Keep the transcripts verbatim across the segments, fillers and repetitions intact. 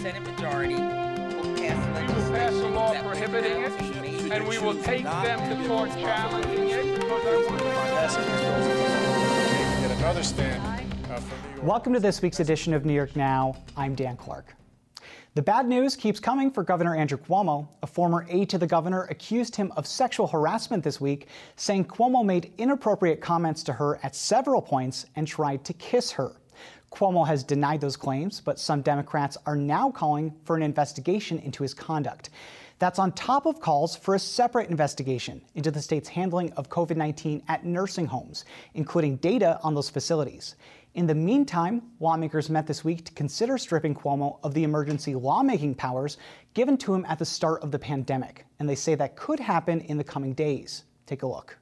Senate majority will pass We will pass a law prohibiting it, and we will take them to court challenging it. Get another stand uh, from New York. Welcome to this week's edition of New York Now. I'm Dan Clark. The bad news keeps coming for Governor Andrew Cuomo. A former aide to the governor accused him of sexual harassment this week, saying Cuomo made inappropriate comments to her at several points and tried to kiss her. Cuomo has denied those claims, but some Democrats are now calling for an investigation into his conduct. That's on top of calls for a separate investigation into the state's handling of COVID nineteen at nursing homes, including data on those facilities. In the meantime, lawmakers met this week to consider stripping Cuomo of the emergency lawmaking powers given to him at the start of the pandemic, and they say that could happen in the coming days. Take a look.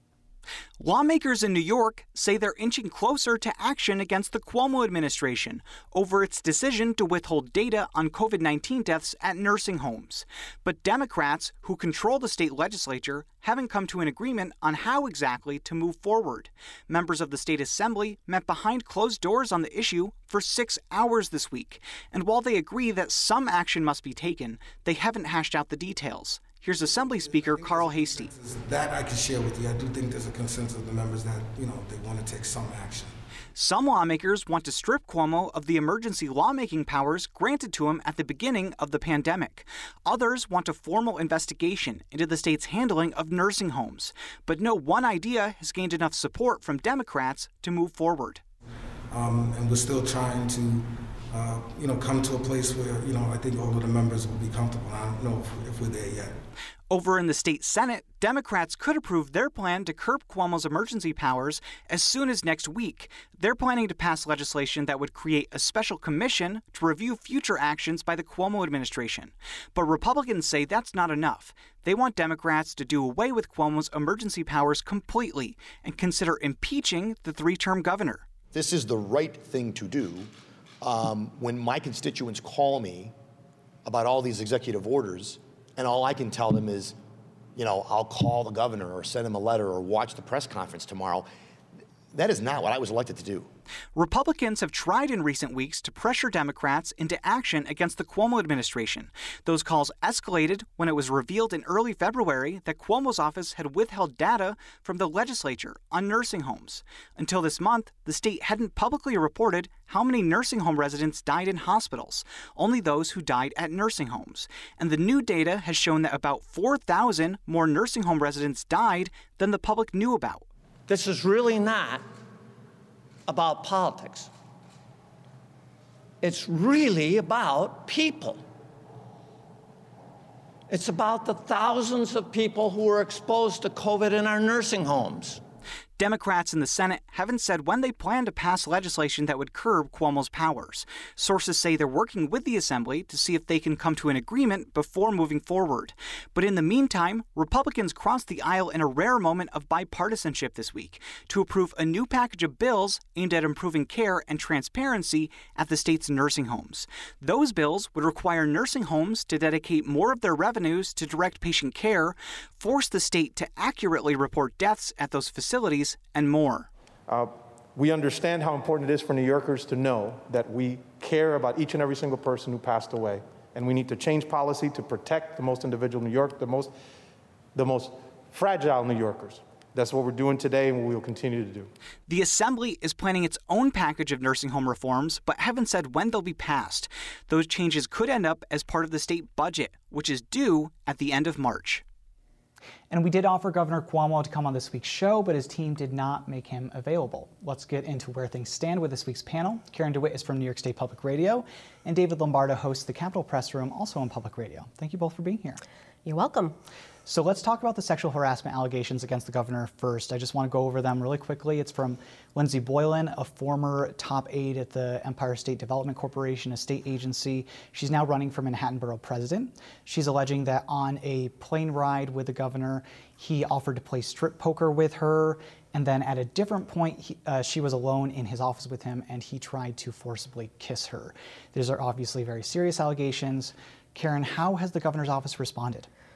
Lawmakers in New York say they're inching closer to action against the Cuomo administration over its decision to withhold data on COVID nineteen deaths at nursing homes. But Democrats, who control the state legislature, haven't come to an agreement on how exactly to move forward. Members of the state assembly met behind closed doors on the issue for six hours this week. And while they agree that some action must be taken, they haven't hashed out the details. Here's Assembly Speaker Carl Heastie. That I can share with you. I do think there's a consensus of the members that, you know, they want to take some action. Some lawmakers want to strip Cuomo of the emergency lawmaking powers granted to him at the beginning of the pandemic. Others want a formal investigation into the state's handling of nursing homes. But no one idea has gained enough support from Democrats to move forward. Um, and we're still trying to, uh, you know, come to a place where, you know, I think all of the members will be comfortable. I don't know if, if we're there yet. Over in the state Senate, Democrats could approve their plan to curb Cuomo's emergency powers as soon as next week. They're planning to pass legislation that would create a special commission to review future actions by the Cuomo administration. But Republicans say that's not enough. They want Democrats to do away with Cuomo's emergency powers completely and consider impeaching the three-term governor. This is the right thing to do. Um, when my constituents call me about all these executive orders, and all I can tell them is, you know, I'll call the governor or send him a letter or watch the press conference tomorrow. That is not what I was elected to do. Republicans have tried in recent weeks to pressure Democrats into action against the Cuomo administration. Those calls escalated when it was revealed in early February that Cuomo's office had withheld data from the legislature on nursing homes. Until this month, the state hadn't publicly reported how many nursing home residents died in hospitals, only those who died at nursing homes. And the new data has shown that about four thousand more nursing home residents died than the public knew about. This is really not about politics. It's really about people. It's about the thousands of people who are exposed to COVID in our nursing homes. Democrats in the Senate haven't said when they plan to pass legislation that would curb Cuomo's powers. Sources say they're working with the Assembly to see if they can come to an agreement before moving forward. But in the meantime, Republicans crossed the aisle in a rare moment of bipartisanship this week to approve a new package of bills aimed at improving care and transparency at the state's nursing homes. Those bills would require nursing homes to dedicate more of their revenues to direct patient care, force the state to accurately report deaths at those facilities, and more. Uh, we understand how important it is for New Yorkers to know that we care about each and every single person who passed away. And we need to change policy to protect the most individual New York, the most, the most fragile New Yorkers. That's what we're doing today and we will continue to do. The Assembly is planning its own package of nursing home reforms, but haven't said when they'll be passed. Those changes could end up as part of the state budget, which is due at the end of March. And we did offer Governor Cuomo to come on this week's show, but his team did not make him available. Let's get into where things stand with this week's panel. Karen DeWitt is from New York State Public Radio, and David Lombardo hosts the Capitol Press Room, also on Public Radio. Thank you both for being here. You're welcome. So let's talk about the sexual harassment allegations against the governor first. I just want to go over them really quickly. It's from Lindsey Boylan, a former top aide at the Empire State Development Corporation, a state agency. She's now running for Manhattan Borough President. She's alleging that on a plane ride with the governor, he offered to play strip poker with her. And then at a different point, he, uh, she was alone in his office with him, and he tried to forcibly kiss her. These are obviously very serious allegations. Karen, how has the governor's office responded?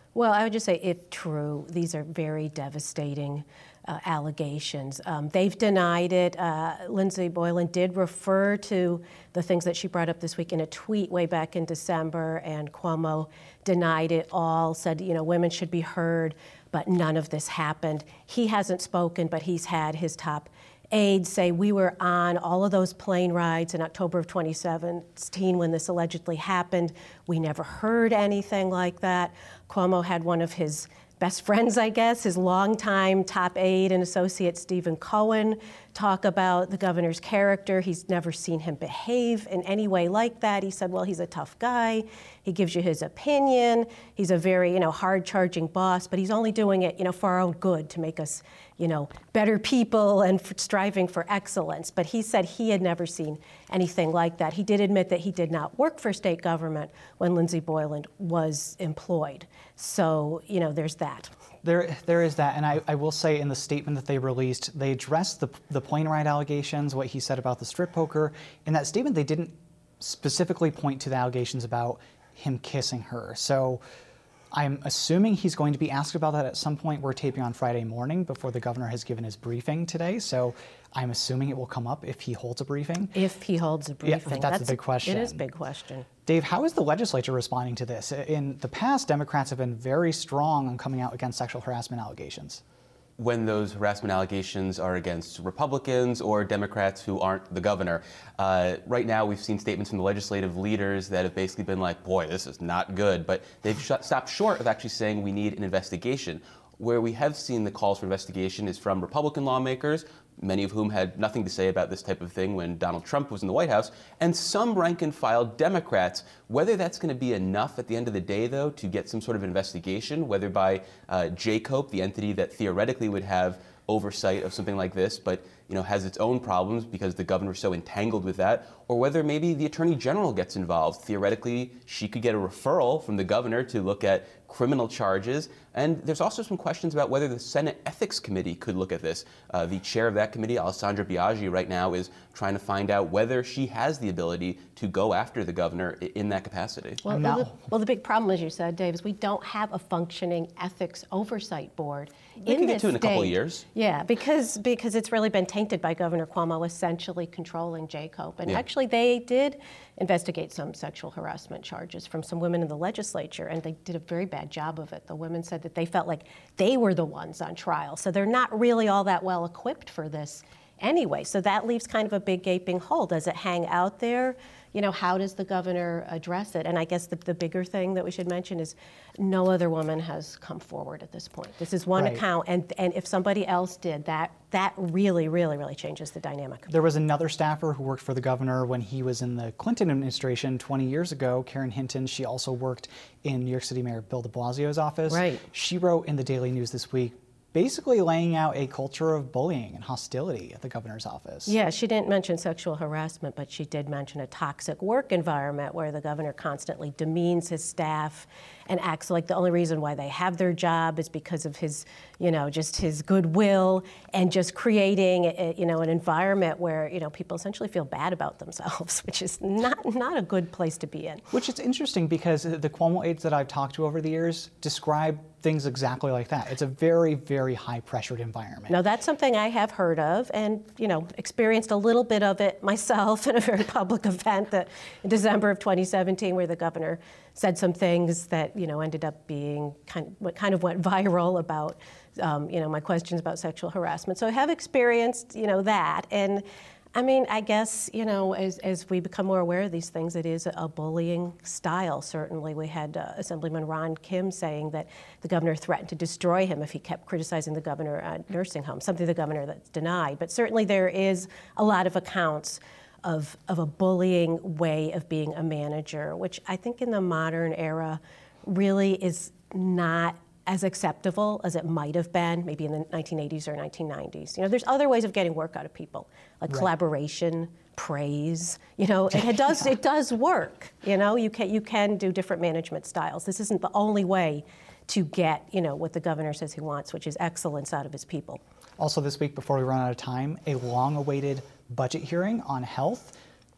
Well, I would just say, if true, these are very devastating uh, allegations. Um, they've denied it. Uh, Lindsey Boylan did refer to the things that she brought up this week in a tweet way back in December, and Cuomo denied it all, said, you know, women should be heard, but none of this happened. He hasn't spoken, but he's had his top aides say, we were on all of those plane rides in October of twenty seventeen when this allegedly happened. We never heard anything like that. Cuomo had one of his best friends, I guess, his longtime top aide and associate, Stephen Cohen, talk about the governor's character. He's never seen him behave in any way like that. He said, well, he's a tough guy. He gives you his opinion. He's a very, you know, hard-charging boss, but he's only doing it, you know, for our own good, to make us, you know, better people and for striving for excellence. But he said he had never seen anything like that. He did admit that he did not work for state government when Lindsey Boylan was employed. So, you know, there's that. There, there is that, and I, I will say in the statement that they released, they addressed the, the plane ride allegations, what he said about the strip poker. In that statement, they didn't specifically point to the allegations about him kissing her. So I'm assuming he's going to be asked about that at some point. We're taping on Friday morning before the governor has given his briefing today. So I'm assuming it will come up if he holds a briefing. If he holds a briefing. Yeah, that's, that's the big question. It is a big question. Dave, how is the legislature responding to this? In the past, Democrats have been very strong on coming out against sexual harassment allegations. When those harassment allegations are against Republicans or Democrats who aren't the governor. Uh, right now, we've seen statements from the legislative leaders that have basically been like, boy, this is not good. But they've sh- stopped short of actually saying we need an investigation. Where we have seen the calls for investigation is from Republican lawmakers, many of whom had nothing to say about this type of thing when Donald Trump was in the White House, and some rank-and-file Democrats. Whether that's going to be enough at the end of the day, though, to get some sort of investigation, whether by uh, J COPE, the entity that theoretically would have oversight of something like this, but you know has its own problems because the governor's so entangled with that, or whether maybe the Attorney General gets involved. Theoretically, she could get a referral from the governor to look at criminal charges. And there's also some questions about whether the Senate Ethics Committee could look at this. Uh, the chair of that committee, Alessandra Biaggi, right now is trying to find out whether she has the ability to go after the governor in that capacity. Well, well, the, well the big problem, as you said, Dave, is we don't have a functioning ethics oversight board They in could this get to in a state. couple of years. Yeah, because because it's really been tainted by Governor Cuomo essentially controlling J COPE. And Yeah. actually, they did investigate some sexual harassment charges from some women in the legislature, and they did a very bad job of it. The women said that they felt like they were the ones on trial, so they're not really all that well equipped for this anyway. So that leaves kind of a big gaping hole. Does it hang out there? You know, how does the governor address it? And I guess the, the bigger thing that we should mention is no other woman has come forward at this point. This is one Right. account, and, and if somebody else did, that that really, really, really changes the dynamic. There was another staffer who worked for the governor when he was in the Clinton administration twenty years ago, Karen Hinton. She also worked in New York City Mayor Bill de Blasio's office. Right. She wrote in the Daily News this week, basically laying out a culture of bullying and hostility at the governor's office. Yeah, she didn't mention sexual harassment, but she did mention a toxic work environment where the governor constantly demeans his staff and acts like the only reason why they have their job is because of his, you know, just his goodwill, and just creating, a, you know, an environment where, you know, people essentially feel bad about themselves, which is not not a good place to be in. Which is interesting because the Cuomo aides that I've talked to over the years describe things exactly like that. It's a very, very high-pressured environment. Now, that's something I have heard of and, you know, experienced a little bit of it myself in a very public event that in December of twenty seventeen where the governor said some things that, you know, ended up being kind of what kind of went viral about, um, you know, my questions about sexual harassment. So I have experienced, you know, that. And I mean, I guess, you know, as, as we become more aware of these things, it is a bullying style, certainly. We had uh, Assemblyman Ron Kim saying that the governor threatened to destroy him if he kept criticizing the governor at nursing homes, something the governor that's denied. But certainly there is a lot of accounts of, of a bullying way of being a manager, which I think in the modern era really is not as acceptable as it might have been maybe in the nineteen eighties or nineteen nineties. You know, there's other ways of getting work out of people, like Right. collaboration, praise. You know, it, it does it does work. You know, you can you can do different management styles. This isn't the only way to get, you know, what the governor says he wants, which is excellence out of his people. Also this week, before we run out of time, a long-awaited budget hearing on health.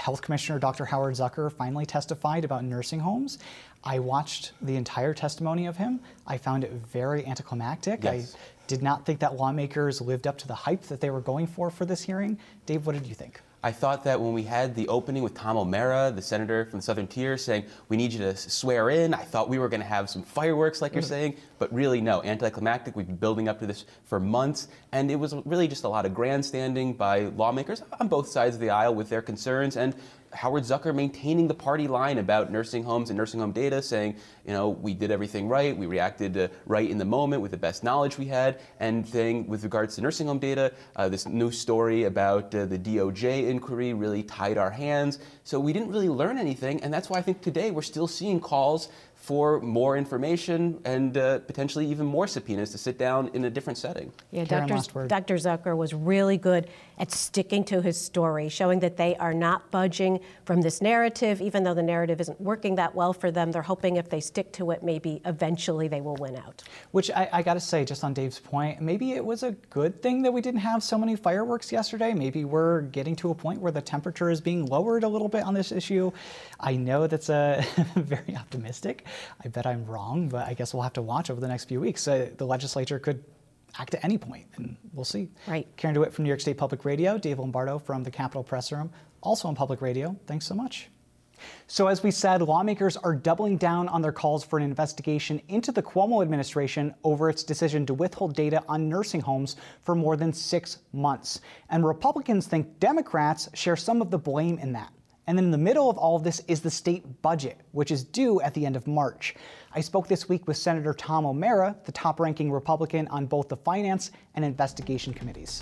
Health Commissioner Doctor Howard Zucker finally testified about nursing homes. I watched the entire testimony of him. I found it very anticlimactic. Yes. I did not think that lawmakers lived up to the hype that they were going for for this hearing. Dave, what did you think? I thought that when we had the opening with Tom O'Mara, the senator from the Southern Tier, saying, we need you to swear in, I thought we were going to have some fireworks like you're saying, but really no, anticlimactic. We've been building up to this for months, and it was really just a lot of grandstanding by lawmakers on both sides of the aisle with their concerns, and Howard Zucker maintaining the party line about nursing homes and nursing home data, saying, you know, we did everything right, we reacted uh, right in the moment with the best knowledge we had, and saying with regards to nursing home data, uh, this new story about uh, the D O J inquiry really tied our hands. So we didn't really learn anything, and that's why I think today we're still seeing calls for more information and uh, potentially even more subpoenas to sit down in a different setting. Yeah, Doctor Doctor Zucker was really good at sticking to his story, showing that they are not budging from this narrative, even though the narrative isn't working that well for them. They're hoping if they stick to it, maybe eventually they will win out. Which I, I got to say, just on Dave's point, maybe it was a good thing that we didn't have so many fireworks yesterday. Maybe we're getting to a point where the temperature is being lowered a little bit on this issue. I know that's uh, very optimistic. I bet I'm wrong, but I guess we'll have to watch over the next few weeks. Uh, the legislature could act at any point, and we'll see. Right. Karen DeWitt from New York State Public Radio, Dave Lombardo from the Capitol Press Room, also on Public Radio. Thanks so much. So as we said, lawmakers are doubling down on their calls for an investigation into the Cuomo administration over its decision to withhold data on nursing homes for more than six months. And Republicans think Democrats share some of the blame in that. And then in the middle of all of this is the state budget, which is due at the end of March. I spoke this week with Senator Tom O'Mara, the top-ranking Republican on both the Finance and Investigation Committees.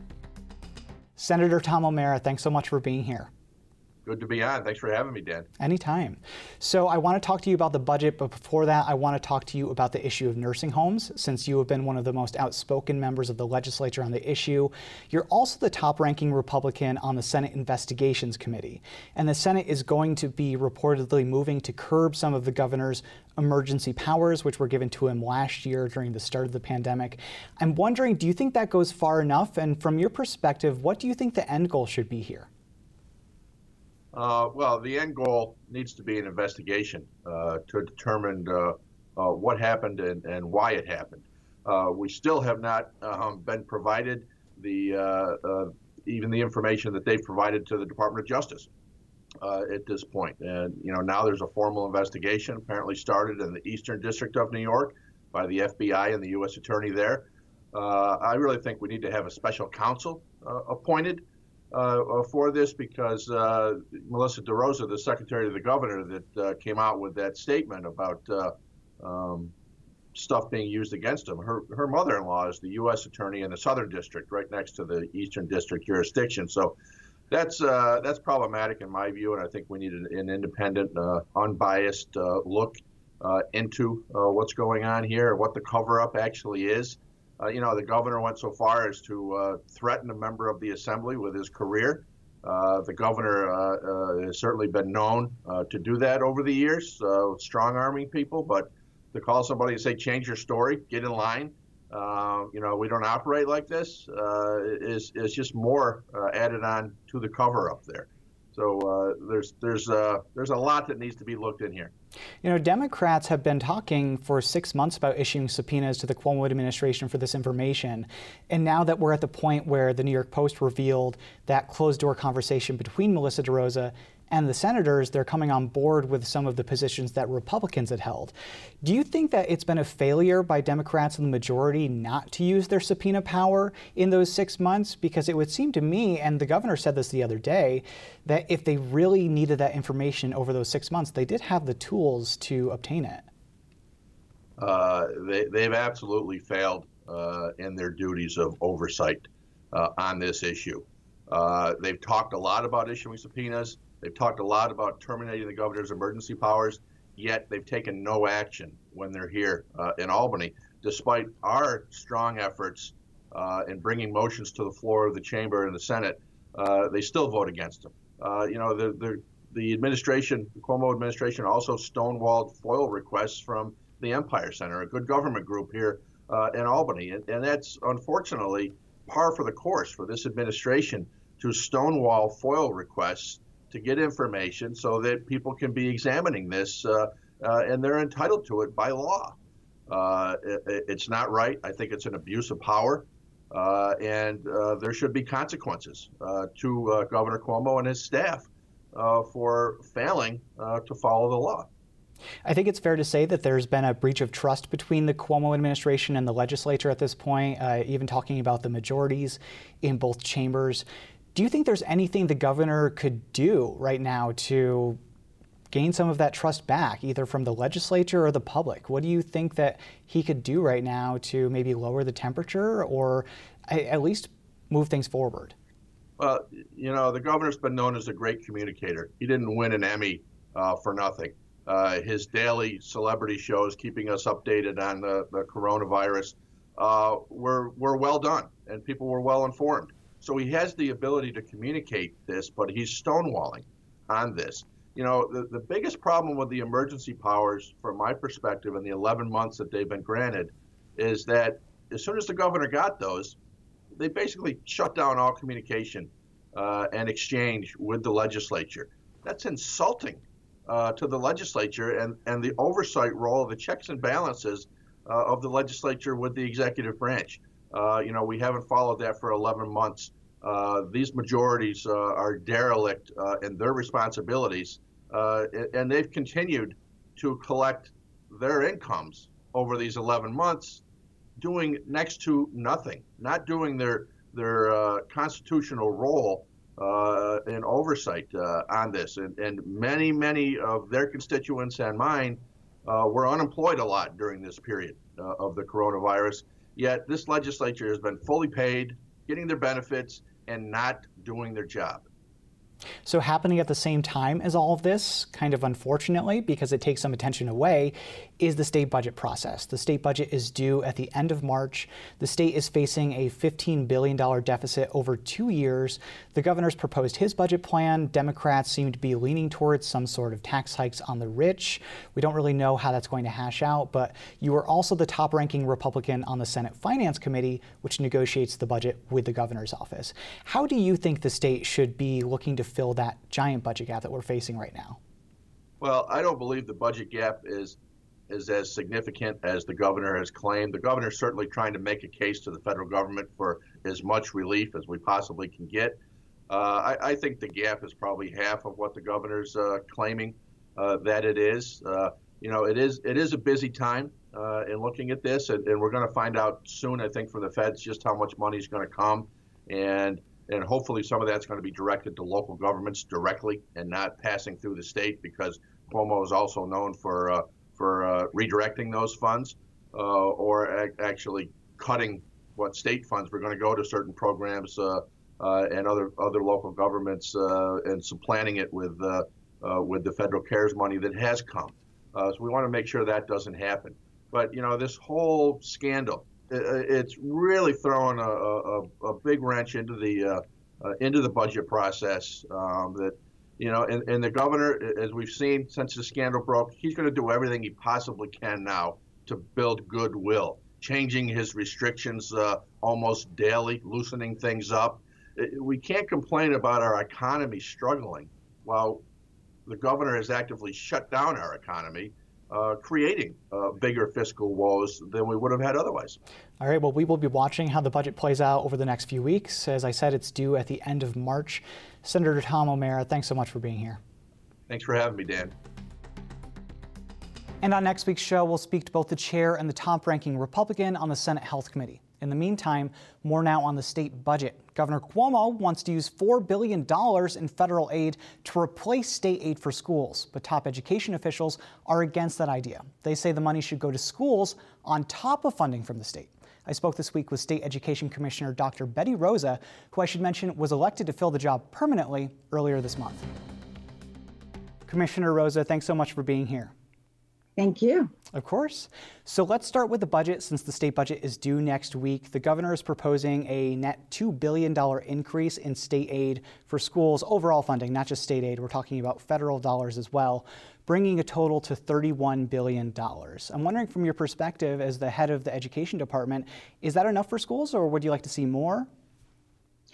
Senator Tom O'Mara, thanks so much for being here. Good to be on. Thanks for having me, Dan. Anytime. So I want to talk to you about the budget, but before that, I want to talk to you about the issue of nursing homes, since you have been one of the most outspoken members of the legislature on the issue. You're also the top-ranking Republican on the Senate Investigations Committee, and the Senate is going to be reportedly moving to curb some of the governor's emergency powers, which were given to him last year during the start of the pandemic. I'm wondering, do you think that goes far enough? And from your perspective, what do you think the end goal should be here? Uh, well, the end goal needs to be an investigation uh, to determine uh, uh, what happened and, and why it happened. Uh, we still have not um, been provided the uh, uh, even the information that they've provided to the Department of Justice uh, at this point. And you know, now there's a formal investigation apparently started in the Eastern District of New York by the F B I and the U S Attorney there. Uh, I really think we need to have a special counsel uh, appointed Uh, for this, because uh, Melissa DeRosa, the secretary of the governor, that uh, came out with that statement about uh, um, stuff being used against him. Her her mother-in-law is the U S attorney in the Southern District, right next to the Eastern District jurisdiction. So that's uh, that's problematic in my view, and I think we need an, an independent, uh, unbiased uh, look uh, into uh, what's going on here, what the cover-up actually is. Uh, you know, the governor went so far as to uh, threaten a member of the assembly with his career. Uh, the governor uh, uh, has certainly been known uh, to do that over the years, uh, strong-arming people. But to call somebody and say, change your story, get in line, uh, you know, we don't operate like this, uh, is, is just more uh, added on to the cover-up there. So uh, there's there's uh, there's a lot that needs to be looked in here. You know, Democrats have been talking for six months about issuing subpoenas to the Cuomo administration for this information. And now that we're at the point where the New York Post revealed that closed-door conversation between Melissa DeRosa and the senators, they're coming on board with some of the positions that Republicans had held. Do you think that it's been a failure by Democrats in the majority not to use their subpoena power in those six months? Because it would seem to me, and the governor said this the other day, that if they really needed that information over those six months, they did have the tools to obtain it. Uh, they, they've absolutely failed uh, in their duties of oversight uh, on this issue. Uh, they've talked a lot about issuing subpoenas. They've talked a lot about terminating the governor's emergency powers, yet they've taken no action when they're here uh, in Albany, despite our strong efforts uh, in bringing motions to the floor of the chamber and the Senate. Uh, they still vote against them. Uh, you know, the, the, the administration, the Cuomo administration, also stonewalled FOIL requests from the Empire Center, a good government group here uh, in Albany. And, and that's unfortunately par for the course for this administration to stonewall FOIL requests to get information so that people can be examining this, uh, uh, and they're entitled to it by law. Uh, it, it's not right. I think it's an abuse of power, uh, and uh, there should be consequences uh, to uh, Governor Cuomo and his staff uh, for failing uh, to follow the law. I think it's fair to say that there's been a breach of trust between the Cuomo administration and the legislature at this point, uh, even talking about the majorities in both chambers. Do you think there's anything the governor could do right now to gain some of that trust back, either from the legislature or the public? What do you think that he could do right now to maybe lower the temperature or at least move things forward? Well, you know, the governor's been known as a great communicator. He didn't win an Emmy uh, for nothing. Uh, his daily celebrity shows, keeping us updated on the, the coronavirus, uh, were, were well done, and people were well informed. So he has the ability to communicate this, but he's stonewalling on this. You know, the, the biggest problem with the emergency powers, from my perspective, in the eleven months that they've been granted, is that as soon as the governor got those, they basically shut down all communication uh, and exchange with the legislature. That's insulting uh, to the legislature and, and the oversight role of the checks and balances uh, of the legislature with the executive branch. Uh, you know, we haven't followed that for eleven months. Uh, these majorities uh, are derelict uh, in their responsibilities, uh, and they've continued to collect their incomes over these eleven months, doing next to nothing, not doing their their uh, constitutional role uh, in oversight uh, on this. And, and many, many of their constituents and mine uh, were unemployed a lot during this period uh, of the coronavirus. Yet this legislature has been fully paid, getting their benefits, and not doing their job. So happening at the same time as all of this, kind of unfortunately, because it takes some attention away, is the state budget process. The state budget is due at the end of March. The state is facing a fifteen billion dollars deficit over two years. The governor's proposed his budget plan. Democrats seem to be leaning towards some sort of tax hikes on the rich. We don't really know how that's going to hash out, but you are also the top-ranking Republican on the Senate Finance Committee, which negotiates the budget with the governor's office. How do you think the state should be looking to fill that giant budget gap that we're facing right now? Well, I don't believe the budget gap is is as significant as the governor has claimed. The governor is certainly trying to make a case to the federal government for as much relief as we possibly can get. Uh, I, I think the gap is probably half of what the governor's uh, claiming uh, that it is. Uh, you know, it is it is a busy time uh, in looking at this, and, and we're going to find out soon, I think, from the feds just how much money is going to come, and and hopefully some of that's going to be directed to local governments directly and not passing through the state, because Cuomo is also known for uh, for uh, redirecting those funds uh, or a- actually cutting what state funds were going to go to certain programs uh, uh, and other other local governments uh, and supplanting it with uh, uh, with the federal CARES money that has come. Uh, so we want to make sure that doesn't happen. But you know, this whole scandal, it, it's really throwing a, a, a big wrench into the uh, uh, into the budget process. Um, that you know, and, and the governor, as we've seen since the scandal broke, he's going to do everything he possibly can now to build goodwill, changing his restrictions uh, almost daily, loosening things up. We can't complain about our economy struggling while the governor has actively shut down our economy, uh, creating uh, bigger fiscal woes than we would have had otherwise. All right, well, we will be watching how the budget plays out over the next few weeks. As I said, it's due at the end of March. Senator Tom O'Mara, thanks so much for being here. Thanks for having me, Dan. And on next week's show, we'll speak to both the chair and the top-ranking Republican on the Senate Health Committee. In the meantime, more now on the state budget. Governor Cuomo wants to use four billion dollars in federal aid to replace state aid for schools, but top education officials are against that idea. They say the money should go to schools on top of funding from the state. I spoke this week with State Education Commissioner Doctor Betty Rosa, who I should mention was elected to fill the job permanently earlier this month. Commissioner Rosa, thanks so much for being here. Thank you. Of course. So let's start with the budget, since the state budget is due next week. The governor is proposing a net two billion dollars increase in state aid for schools, overall funding, not just state aid. We're talking about federal dollars as well, bringing a total to thirty-one billion dollars. I'm wondering, from your perspective as the head of the education department, is that enough for schools, or would you like to see more?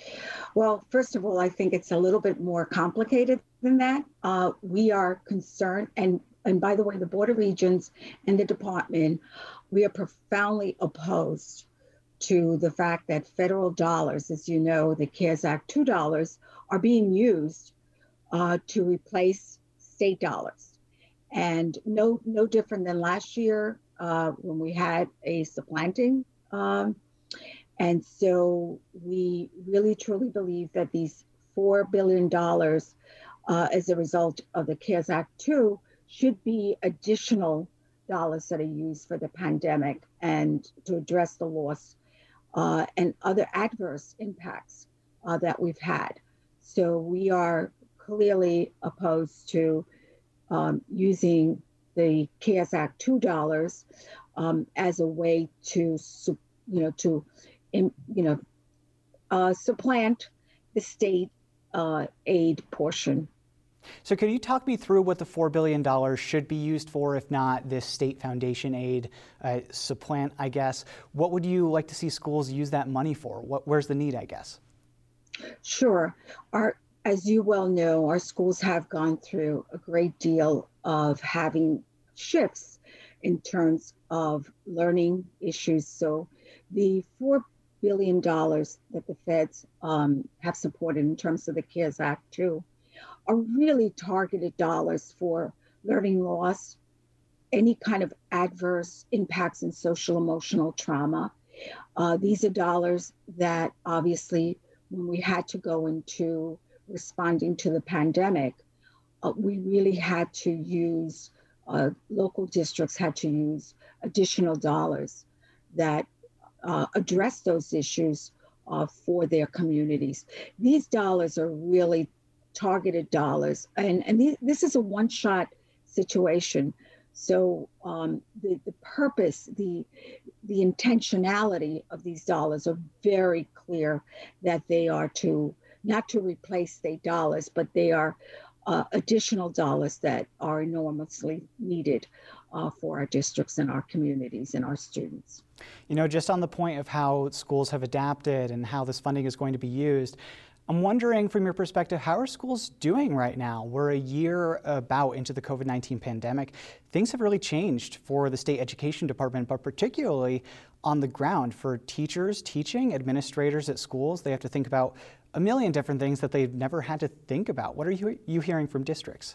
Well, first of all, I think it's a little bit more complicated than that. Uh, we are concerned, and, and by the way, the Board of Regents and the department, we are profoundly opposed to the fact that federal dollars, as you know, the CARES Act two dollars, are being used uh, to replace state dollars. And no, no different than last year uh, when we had a supplanting. Um, and so we really truly believe that these four billion dollars uh, as a result of the CARES Act two should be additional dollars that are used for the pandemic and to address the loss uh, and other adverse impacts uh, that we've had. So we are clearly opposed to um, using the CARES Act two dollars um, as a way to, you know, to, you know, uh, supplant the state uh, aid portion. So could you talk me through what the four billion dollars should be used for, if not this state foundation aid uh, supplant, I guess? What would you like to see schools use that money for? What, where's the need, I guess? Sure. Our, as you well know, our schools have gone through a great deal of having shifts in terms of learning issues. So the four billion dollars that the feds um, have supported in terms of the CARES Act two are really targeted dollars for learning loss, any kind of adverse impacts in social emotional trauma. Uh, these are dollars that obviously, when we had to go into responding to the pandemic, uh, we really had to use, uh, local districts had to use additional dollars that uh, address those issues uh, for their communities. These dollars are really targeted dollars, and, and th- this is a one-shot situation. So um, the, the purpose, the, the intentionality of these dollars are very clear, that they are to, not to replace state dollars, but they are uh, additional dollars that are enormously needed uh, for our districts and our communities and our students. You know, just on the point of how schools have adapted and how this funding is going to be used, I'm wondering, from your perspective, how are schools doing right now? We're a year about into the COVID nineteen pandemic. Things have really changed for the state education department, but particularly on the ground for teachers teaching, administrators at schools. They have to think about a million different things that they've never had to think about. What are you, you hearing from districts?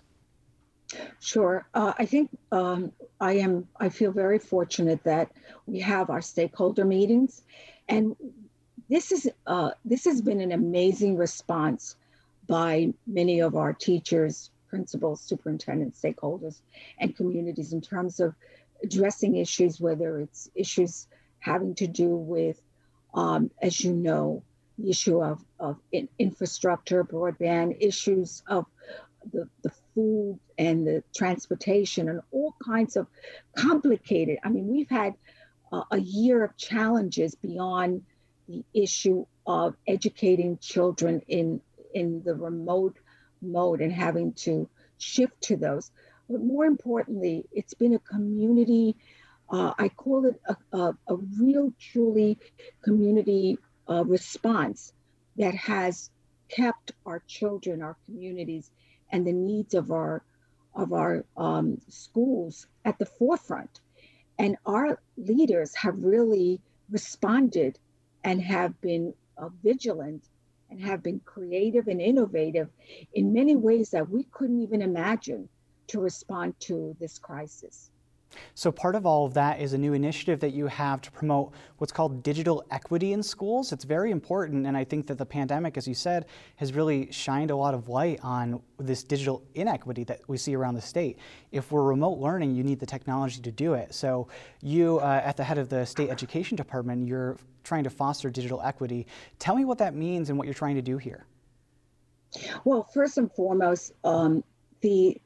Sure. Uh, I think um, I am, I feel very fortunate that we have our stakeholder meetings, and This is uh, this has been an amazing response by many of our teachers, principals, superintendents, stakeholders, and communities in terms of addressing issues, whether it's issues having to do with, um, as you know, the issue of, of in infrastructure, broadband, issues of the, the food and the transportation, and all kinds of complicated. I mean, we've had uh, a year of challenges beyond the issue of educating children in, in the remote mode and having to shift to those. But more importantly, it's been a community, uh, I call it a, a, a real, truly community uh, response that has kept our children, our communities, and the needs of our, of our um, schools at the forefront. And our leaders have really responded and have been uh, vigilant and have been creative and innovative in many ways that we couldn't even imagine to respond to this crisis. So part of all of that is a new initiative that you have to promote what's called digital equity in schools. It's very important, and I think that the pandemic, as you said, has really shined a lot of light on this digital inequity that we see around the state. If we're remote learning, you need the technology to do it. So you, uh, at the head of the state education department, you're trying to foster digital equity. Tell me what that means and what you're trying to do here. Well, first and foremost, um, the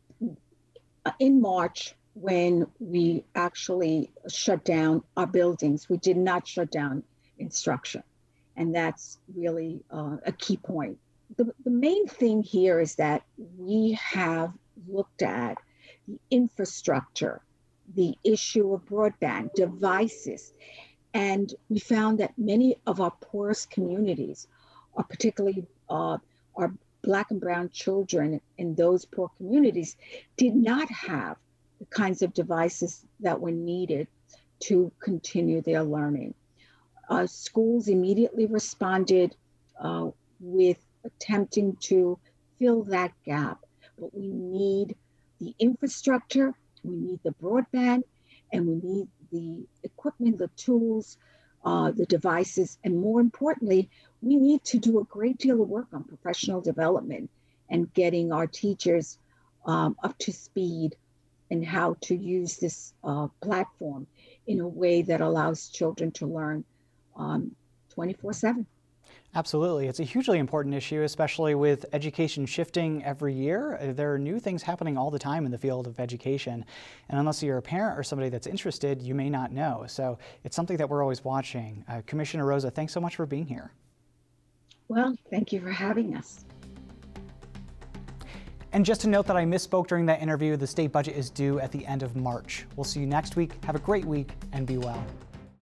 uh, in March, when we actually shut down our buildings, we did not shut down instruction. And that's really uh, a key point. The, the main thing here is that we have looked at the infrastructure, the issue of broadband, devices, and we found that many of our poorest communities uh, particularly uh, our Black and brown children in those poor communities, did not have the kinds of devices that were needed to continue their learning. Uh, schools immediately responded uh, with attempting to fill that gap, but we need the infrastructure, we need the broadband, and we need the equipment, the tools, uh, the devices, and more importantly, we need to do a great deal of work on professional development and getting our teachers um, up to speed in how to use this uh, platform in a way that allows children to learn um, twenty-four seven. Absolutely. It's a hugely important issue, especially with education shifting every year. There are new things happening all the time in the field of education. And unless you're a parent or somebody that's interested, you may not know. So it's something that we're always watching. Uh, Commissioner Rosa, thanks so much for being here. Well, thank you for having us. And just to note that I misspoke during that interview, the state budget is due at the end of March. We'll see you next week. Have a great week and be well.